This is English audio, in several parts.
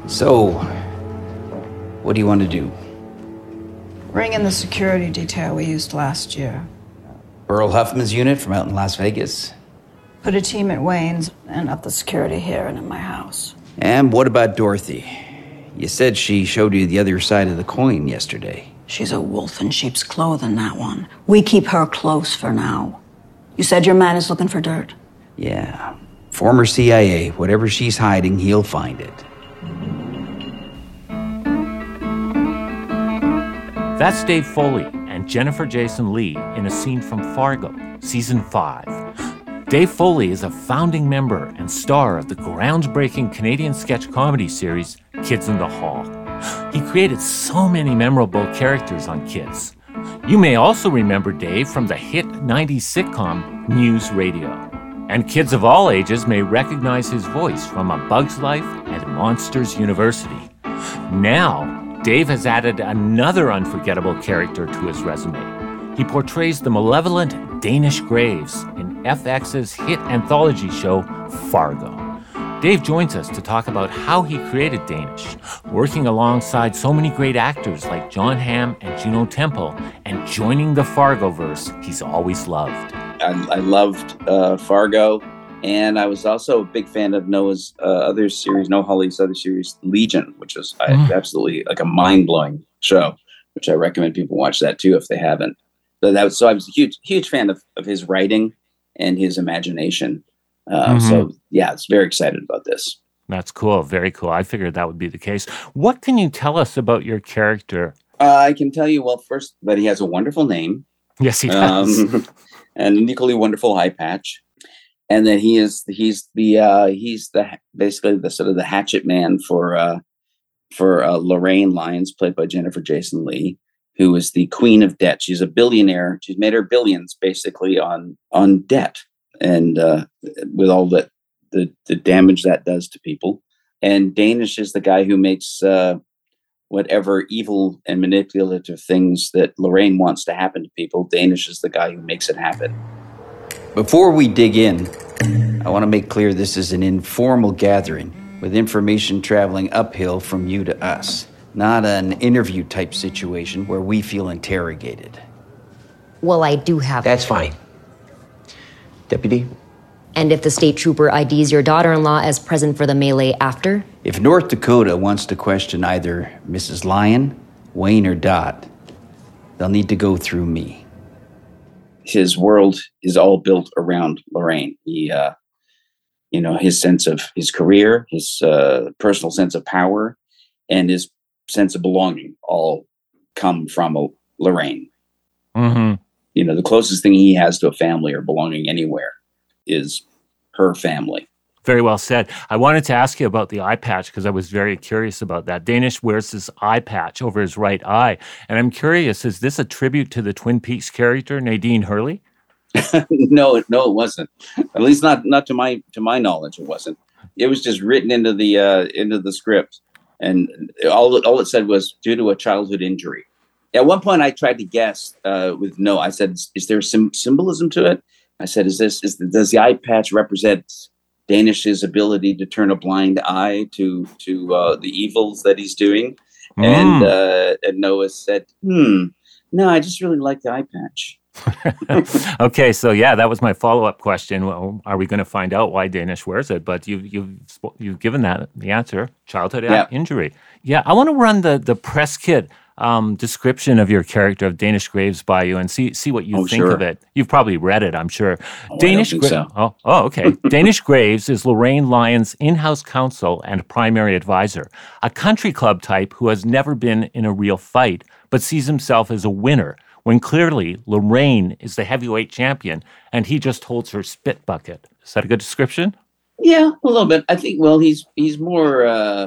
So, what do you want to do? Ring in the security detail we used last year. Burl Huffman's unit from out in Las Vegas. Put a team at Wayne's and up the security here and in my house. And what about Dorothy? You said she showed you the other side of the coin yesterday. She's a wolf in sheep's clothing, that one. We keep her close for now. You said your man is looking for dirt? Yeah. Former CIA. Whatever she's hiding, he'll find it. That's Dave Foley and Jennifer Jason Leigh in a scene from Fargo, Season 5. Dave Foley is a founding member and star of the groundbreaking Canadian sketch comedy series Kids in the Hall. He created so many memorable characters on Kids. You may also remember Dave from the hit 90s sitcom News Radio. And kids of all ages may recognize his voice from A Bug's Life and Monsters University. Now, Dave has added another unforgettable character to his resume. He portrays the malevolent Danish Graves in FX's hit anthology show Fargo. Dave joins us to talk about how he created Danish, working alongside so many great actors like Jon Hamm and Juno Temple, and joining the Fargoverse he's always loved. I loved Fargo, and I was also a big fan of Noah Hawley's other series, Legion, which was absolutely like a mind-blowing show, which I recommend people watch that too if they haven't. So I was a huge fan of his writing and his imagination. So yeah, I was very excited about this. That's cool. Very cool. I figured that would be the case. What can you tell us about your character? I can tell you, well, first, that he has a wonderful name. Yes, he does. And an equally wonderful eye patch. And then he's basically the sort of the hatchet man for Lorraine Lyons, played by Jennifer Jason Leigh, who is the queen of debt. She's a billionaire. She's made her billions basically on debt, and with all the damage that does to people. And Danish is the guy who makes whatever evil and manipulative things that Lorraine wants to happen to people. Danish is the guy who makes it happen. Before we dig in, I want to make clear this is an informal gathering with information traveling uphill from you to us, not an interview type situation where we feel interrogated. Well, I do have... That's fine. Deputy? And if the state trooper IDs your daughter-in-law as present for the melee after? If North Dakota wants to question either Mrs. Lyon, Wayne, or Dot, they'll need to go through me. His world is all built around Lorraine. He, his sense of his career, his personal sense of power, and his sense of belonging all come from Lorraine. Mm-hmm. The closest thing he has to a family or belonging anywhere is her family. Very well said. I wanted to ask you about the eye patch because I was very curious about that. Danish wears this eye patch over his right eye. And I'm curious, is this a tribute to the Twin Peaks character, Nadine Hurley? No, it wasn't. At least not to my knowledge, it wasn't. It was just written into the script. And all it said was due to a childhood injury. At one point I tried to guess with no. I said, is there some symbolism to it? I said, does the eye patch represent Danish's ability to turn a blind eye to the evils that he's doing? And Noah said, no, I just really like the eye patch. Okay, so yeah, that was my follow-up question. Well, are we going to find out why Danish wears it? But you've given that the answer: childhood injury. Yeah, I want to run the press kit description of your character of Danish Graves by you and see what you think of it. You've probably read it, I'm sure. Danish Graves. Oh, okay. Danish Graves is Lorraine Lyons' in-house counsel and primary advisor, a country club type who has never been in a real fight, but sees himself as a winner, when clearly Lorraine is the heavyweight champion and he just holds her spit bucket. Is that a good description? Yeah, a little bit. I think, well, he's more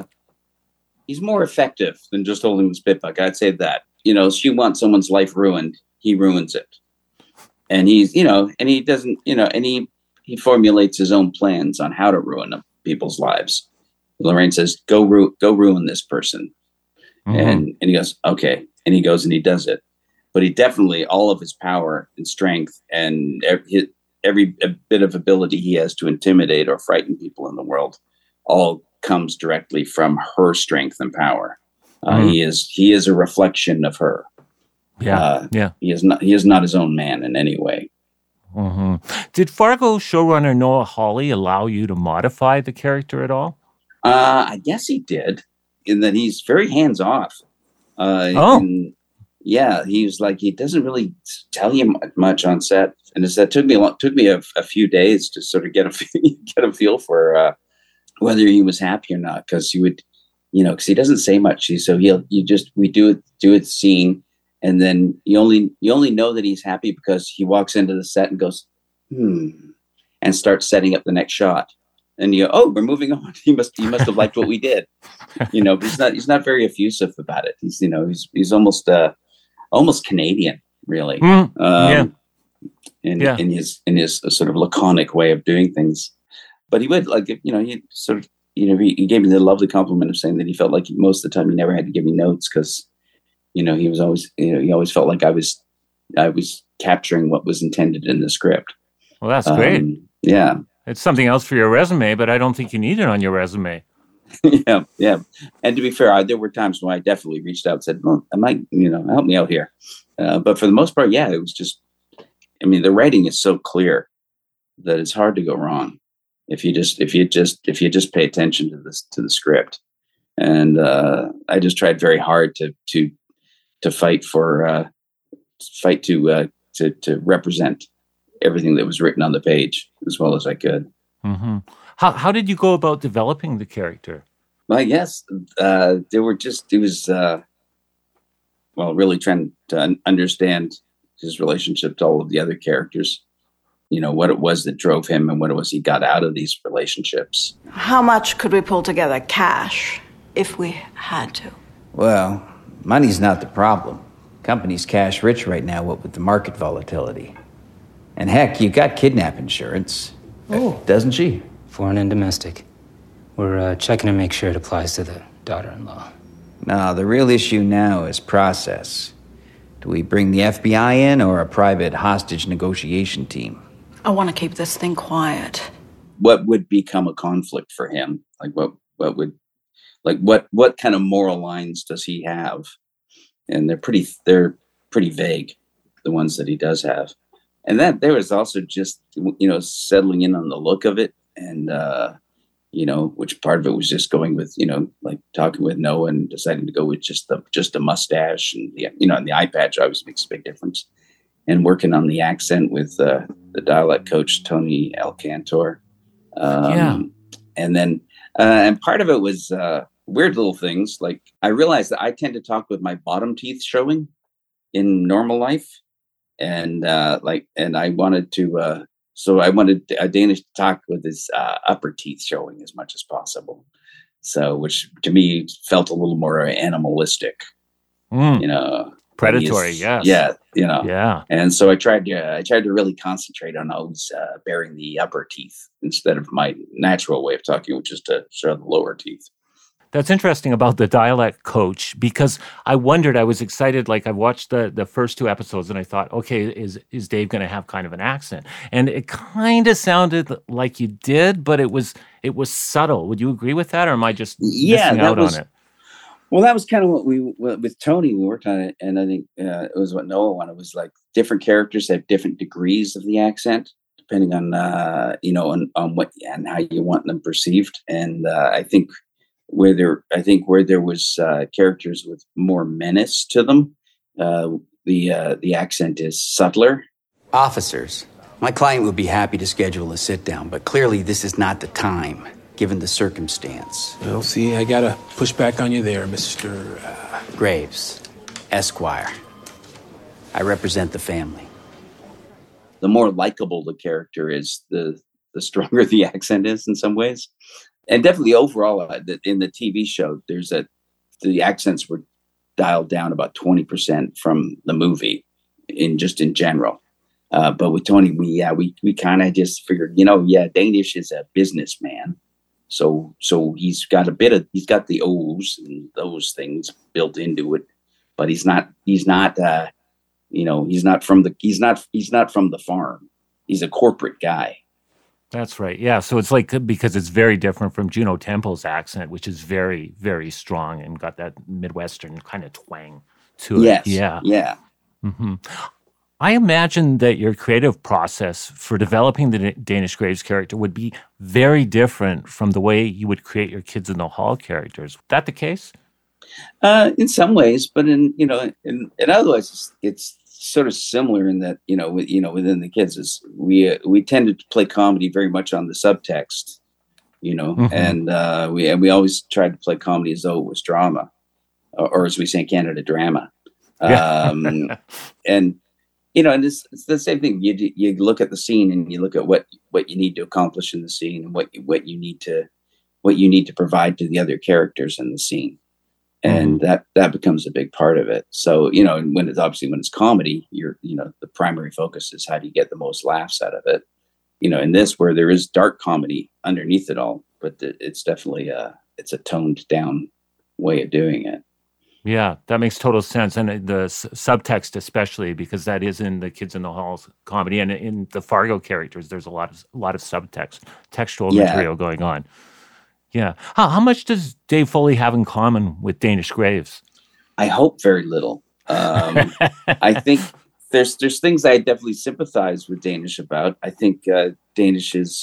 effective than just holding the spit bucket. I'd say that. She wants someone's life ruined, he ruins it. And he doesn't, and he formulates his own plans on how to ruin people's lives. Lorraine says, go ruin this person. Mm-hmm. And he goes, okay. And he goes and he does it. But he definitely, all of his power and strength and every bit of ability he has to intimidate or frighten people in the world all comes directly from her strength and power. He is a reflection of her. He is not his own man in any way. Mm-hmm. Did Fargo showrunner Noah Hawley allow you to modify the character at all? I guess he did, in that he's very hands off. He's like, he doesn't really tell you much on set, and it took me a few days to sort of get a feel for whether he was happy or not, because he would, because he doesn't say much. We do a scene, and then you only know that he's happy because he walks into the set and goes, and starts setting up the next shot. And you go, oh, we're moving on. He must have liked what we did. But he's not very effusive about it. He's almost Canadian, really. In his sort of laconic way of doing things. But he would he gave me the lovely compliment of saying that he felt like most of the time he never had to give me notes, because he was always, he always felt like I was capturing what was intended in the script. Well, that's great. Yeah. It's something else for your resume, but I don't think you need it on your resume. Yeah. And to be fair, there were times when I definitely reached out and said, well, I might, help me out here. But for the most part, it was just, the writing is so clear that it's hard to go wrong if you just pay attention to the script. And I just tried very hard to fight to represent everything that was written on the page as well as I could. Mm-hmm. How did you go about developing the character? Well, I guess really trying to understand his relationship to all of the other characters, what it was that drove him and what it was he got out of these relationships. How much could we pull together cash if we had to? Well, money's not the problem. Company's cash rich right now, what with the market volatility. And heck, you got kidnap insurance. Oh. Doesn't she? Foreign and domestic. We're checking to make sure it applies to the daughter-in-law. No, the real issue now is process. Do we bring the FBI in or a private hostage negotiation team? I want to keep this thing quiet. What would become a conflict for him? Like what kind of moral lines does he have? And they're pretty vague, the ones that he does have. And that there was also just, settling in on the look of it. And, which part of it was just going with, like talking with Noah and deciding to go with just a mustache, and and the eye patch obviously makes a big difference. And working on the accent with the dialect coach, Tony Alcantor. And then, and part of it was weird little things. Like I realized that I tend to talk with my bottom teeth showing in normal life. And I wanted Danish to talk with his upper teeth showing as much as possible. So, which to me felt a little more animalistic, predatory. Yes. Yeah. Yeah. And so I tried to really concentrate on always bearing the upper teeth instead of my natural way of talking, which is to show the lower teeth. That's interesting about the dialect coach, because I was excited. Like I watched the first two episodes and I thought, okay, is Dave going to have kind of an accent? And it kind of sounded like you did, but it was subtle. Would you agree with that? Or am I just missing out on it? Well, that was kind of what with Tony, we worked on it. And I think it was what Noah wanted. It was like different characters have different degrees of the accent, depending on, on what and how you want them perceived. And I think where there was characters with more menace to them, the accent is subtler. Officers, my client would be happy to schedule a sit down, but clearly this is not the time, given the circumstance. Well, see, I gotta push back on you there, Mr. Graves, Esquire. I represent the family. The more likable the character is, the stronger the accent is in some ways. And definitely overall, in the TV show, the accents were dialed down about 20% from the movie in general. But with Tony, we kind of just figured, Danish is a businessman. So he's got the O's and those things built into it, but he's not from the farm. He's a corporate guy. That's right. Yeah. So it's like, because it's very different from Juno Temple's accent, which is very, very strong and got that Midwestern kind of twang to it. Yes. Yeah. Yeah. Mm-hmm. I imagine that your creative process for developing the Danish Graves character would be very different from the way you would create your Kids in the Hall characters. Is that the case? In some ways, but in other ways, it's sort of similar in that within the kids is we tended to play comedy very much on the subtext, and we always tried to play comedy as though it was drama, or as we say in Canada, drama. And it's the same thing. You look at the scene and you look at what you need to accomplish in the scene and what you need to provide to the other characters in the scene. And that becomes a big part of it. So, when it's comedy, the primary focus is how do you get the most laughs out of it. In this, where there is dark comedy underneath it all, but it's definitely it's a toned down way of doing it. Yeah, that makes total sense. And the subtext, especially, because that is in the Kids in the Halls comedy, and in the Fargo characters, there's a lot of subtext, textual material going on. Yeah. How much does Dave Foley have in common with Danish Graves? I hope very little. I think there's things I definitely sympathize with Danish about. I think Danish's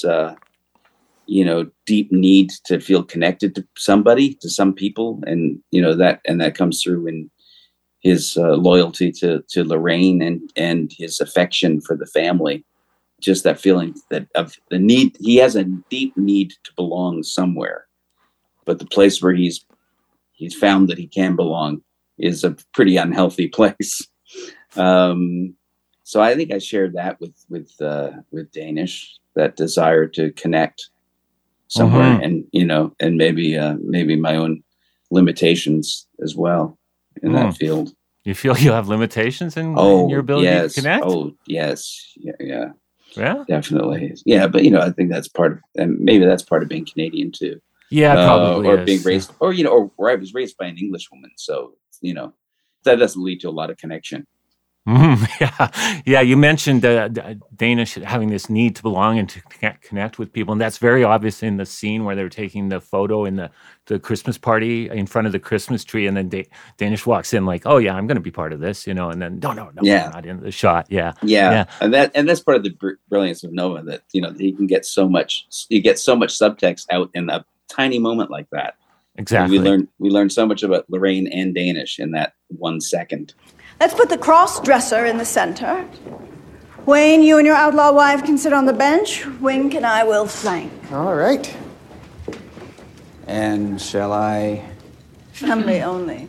deep need to feel connected to somebody, to some people, and that comes through in his loyalty to Lorraine and his affection for the family. Just that feeling that of the need. He has a deep need to belong somewhere, but the place where he's found that he can belong is a pretty unhealthy place. So I think I shared that with Danish, that desire to connect somewhere, and maybe my own limitations as well in that field. You feel you have limitations in your ability to connect? Oh, yes. Yeah. Yeah, definitely. Yeah, but I think that's part of, and maybe that's part of being Canadian too. Yeah, probably. Or being raised, or where I was raised by an English woman, so that doesn't lead to a lot of connection. Yeah. You mentioned Danish having this need to belong and to connect with people, and that's very obvious in the scene where they're taking the photo in the Christmas party in front of the Christmas tree, and then Danish walks in like, "Oh yeah, I'm going to be part of this," and then no, you're not in the shot. Yeah, and that's part of the brilliance of Nova, that he can get so much. You get so much subtext out in a tiny moment like that. Exactly. And we learn so much about Lorraine and Danish in that 1 second. Let's put the cross-dresser in the center. Wayne, you and your outlaw wife can sit on the bench. Wink and I will flank. All right. And shall I? Family only.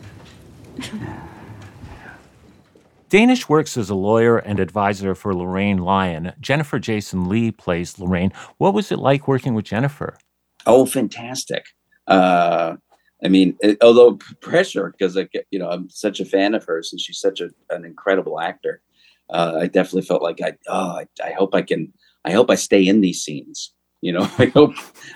Danish works as a lawyer and advisor for Lorraine Lyon. Jennifer Jason Lee plays Lorraine. What was it like working with Jennifer? Oh, fantastic. Although pressure, because I'm such a fan of hers and she's such an incredible actor. I definitely felt like I hope I stay in these scenes. I hope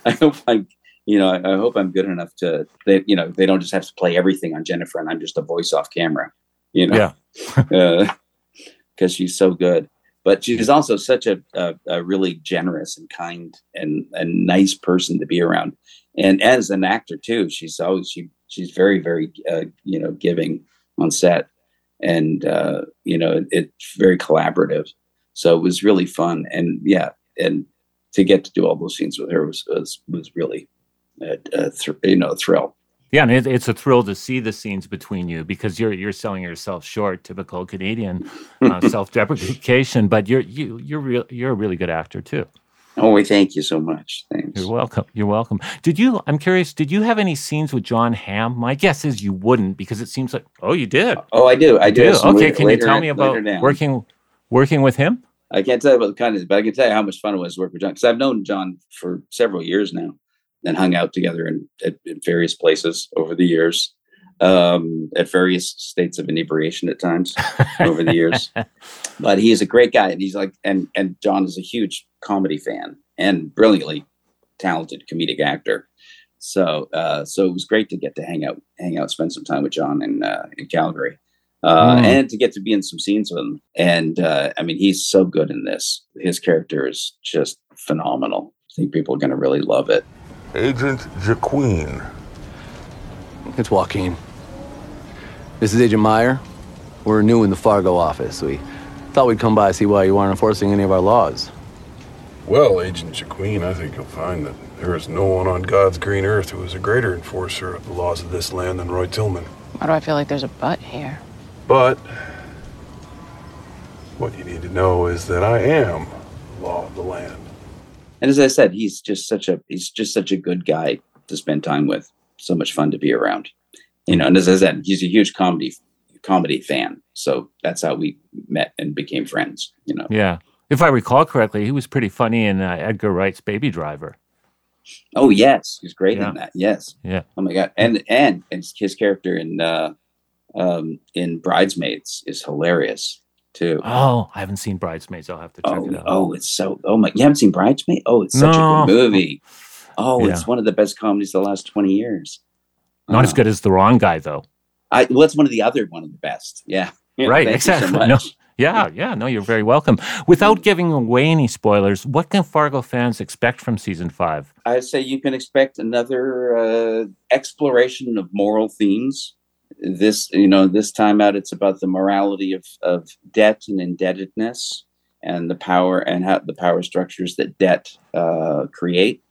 I'm good enough to they don't just have to play everything on Jennifer and I'm just a voice off camera. Yeah. Because she's so good. But she's also such a really generous and kind and nice person to be around. And as an actor too, she's very, very, giving on set, and it's very collaborative. So it was really fun, and to get to do all those scenes with her was really a thrill. Yeah, and it's a thrill to see the scenes between you, because you're selling yourself short, typical Canadian self-deprecation. But you're a really good actor too. Oh, thank you so much. Thanks. You're welcome. I'm curious, did you have any scenes with John Hamm? My guess is you wouldn't, because it seems like, you did. Oh, I do. Okay, can you tell me about working with him? I can't tell you about the content, but I can tell you how much fun it was to work with John, because I've known John for several years now and hung out together at various places over the years, at various states of inebriation at times over the years. But he is a great guy, and he's like, and John is a huge comedy fan and brilliantly talented comedic actor. So it was great to get to hang out, spend some time with John in Calgary. and to get to be in some scenes with him. And I mean, he's so good in this. His character is just phenomenal. I think people are going to really love it. Agent Jaqueen. It's Joaquin. This is Agent Meyer. We're new in the Fargo office. We thought we'd come by and see why you aren't enforcing any of our laws. Well, Agent Jaqueen, I think you'll find that there is no one on God's green earth who is a greater enforcer of the laws of this land than Roy Tillman. Why do I feel like there's a but here? But what you need to know is that I am the law of the land. And as I said, he's just such a good guy to spend time with. So much fun to be around. You know, and as I said, he's a huge comedy fan. So that's how we met and became friends, you know. Yeah. If I recall correctly, he was pretty funny in Edgar Wright's Baby Driver. Oh, yes. He's great in that. Yes. Yeah. Oh, my God. And his character in Bridesmaids is hilarious, too. Oh, I haven't seen Bridesmaids. I'll have to check it out. Oh, it's so... Oh, my... You haven't seen Bridesmaids? Oh, it's such a good movie. Oh, Yeah. It's one of the best comedies of the last 20 years. Not as good as The Wrong Guy, though. Well, it's one of the best. Yeah. Right, Thank exactly. You so much. No, no, you're very welcome. Without giving away any spoilers, what can Fargo fans expect from season 5? I'd say you can expect another exploration of moral themes. This time out, it's about the morality of debt and indebtedness, and the power and how the power structures that debt creates.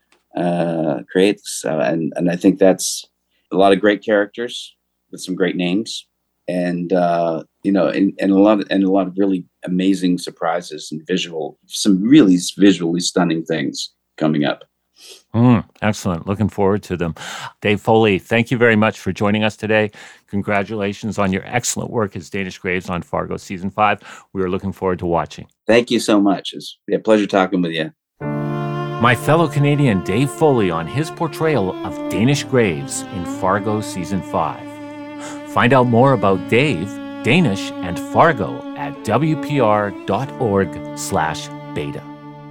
And I think that's a lot of great characters with some great names, and a lot of really amazing surprises and some really visually stunning things coming up. Excellent. Looking forward to them. Dave Foley, thank you very much for joining us today. Congratulations on your excellent work as Danish Graves on Fargo Season 5. We are looking forward to watching. Thank you so much. It's a pleasure talking with you. My fellow Canadian Dave Foley on his portrayal of Danish Graves in Fargo Season 5. Find out more about Dave, Danish, and Fargo at wpr.org/beta.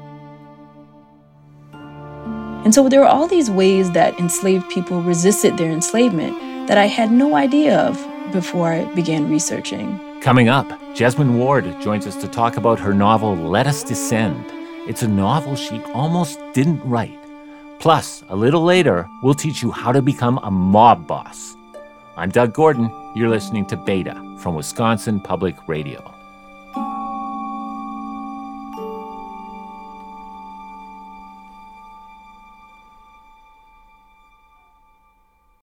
And so there were all these ways that enslaved people resisted their enslavement that I had no idea of before I began researching. Coming up, Jesmyn Ward joins us to talk about her novel Let Us Descend. It's a novel she almost didn't write. Plus, a little later, we'll teach you how to become a mob boss. I'm Doug Gordon. You're listening to Beta from Wisconsin Public Radio.